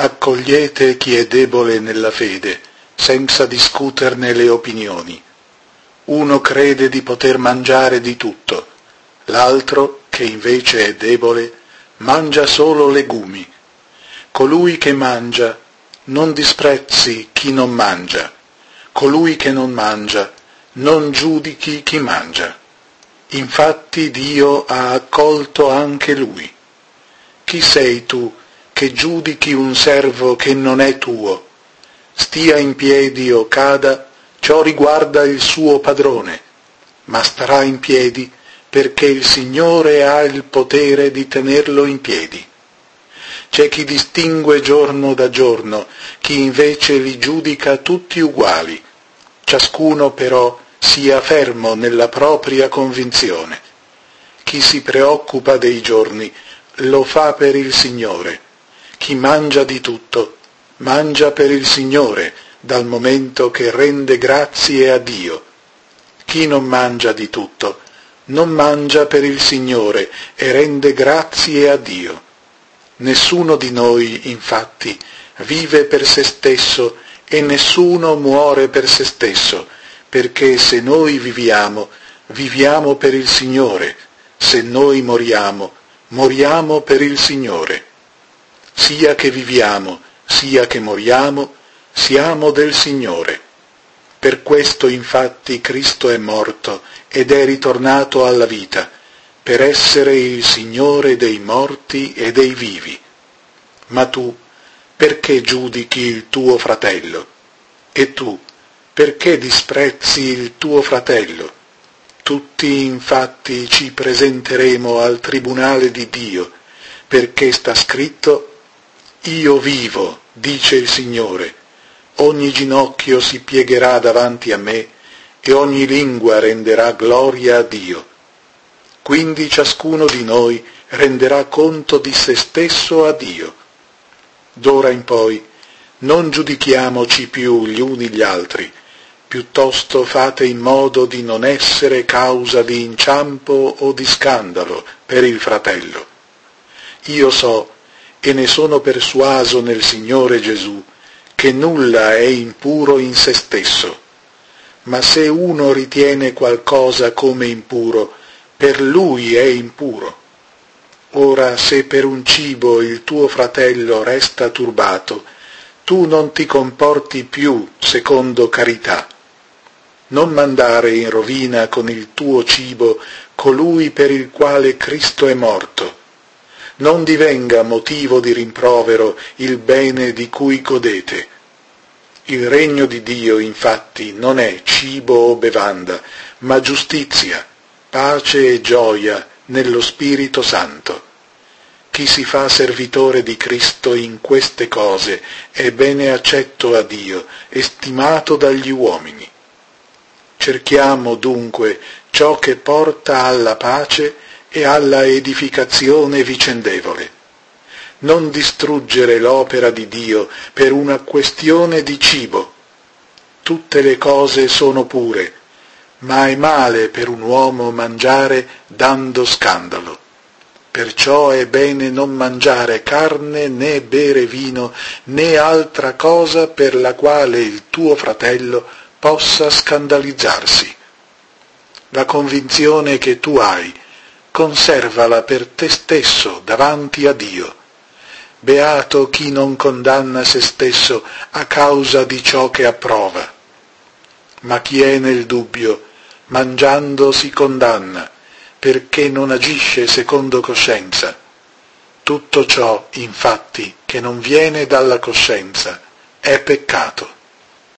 Accogliete chi è debole nella fede, senza discuterne le opinioni. Uno crede di poter mangiare di tutto, l'altro, che invece è debole, mangia solo legumi. Colui che mangia, non disprezzi chi non mangia. Colui che non mangia, non giudichi chi mangia. Infatti Dio ha accolto anche lui. Chi sei tu che giudichi un servo che non è tuo? Stia in piedi o cada, ciò riguarda il suo padrone, ma starà in piedi perché il Signore ha il potere di tenerlo in piedi. C'è chi distingue giorno da giorno, chi invece li giudica tutti uguali. Ciascuno però sia fermo nella propria convinzione. Chi si preoccupa dei giorni lo fa per il Signore. Chi mangia di tutto, mangia per il Signore, dal momento che rende grazie a Dio. Chi non mangia di tutto, non mangia per il Signore e rende grazie a Dio. Nessuno di noi, infatti, vive per se stesso e nessuno muore per se stesso, perché se noi viviamo, viviamo per il Signore, se noi moriamo, moriamo per il Signore. Sia che viviamo, sia che moriamo, siamo del Signore. Per questo infatti Cristo è morto ed è ritornato alla vita, per essere il Signore dei morti e dei vivi. Ma tu, perché giudichi il tuo fratello? E tu, perché disprezzi il tuo fratello? Tutti infatti ci presenteremo al tribunale di Dio, perché sta scritto: Io vivo, dice il Signore, ogni ginocchio si piegherà davanti a me e ogni lingua renderà gloria a Dio. Quindi ciascuno di noi renderà conto di se stesso a Dio. D'ora in poi non giudichiamoci più gli uni gli altri, piuttosto fate in modo di non essere causa di inciampo o di scandalo per il fratello. Io so, e ne sono persuaso nel Signore Gesù, che nulla è impuro in se stesso, ma se uno ritiene qualcosa come impuro, per lui è impuro. Ora se per un cibo il tuo fratello resta turbato, tu non ti comporti più secondo carità. Non mandare in rovina con il tuo cibo colui per il quale Cristo è morto. Non divenga motivo di rimprovero il bene di cui godete. Il regno di Dio, infatti, non è cibo o bevanda, ma giustizia, pace e gioia nello Spirito Santo. Chi si fa servitore di Cristo in queste cose è bene accetto a Dio e stimato dagli uomini. Cerchiamo dunque ciò che porta alla pace e alla edificazione vicendevole. Non distruggere l'opera di Dio per una questione di cibo. Tutte le cose sono pure, ma è male per un uomo mangiare dando scandalo. Perciò è bene non mangiare carne né bere vino né altra cosa per la quale il tuo fratello possa scandalizzarsi. La convinzione che tu hai, conservala per te stesso davanti a Dio. Beato chi non condanna se stesso a causa di ciò che approva. Ma chi è nel dubbio, mangiando si condanna, perché non agisce secondo coscienza. Tutto ciò, infatti, che non viene dalla coscienza, è peccato.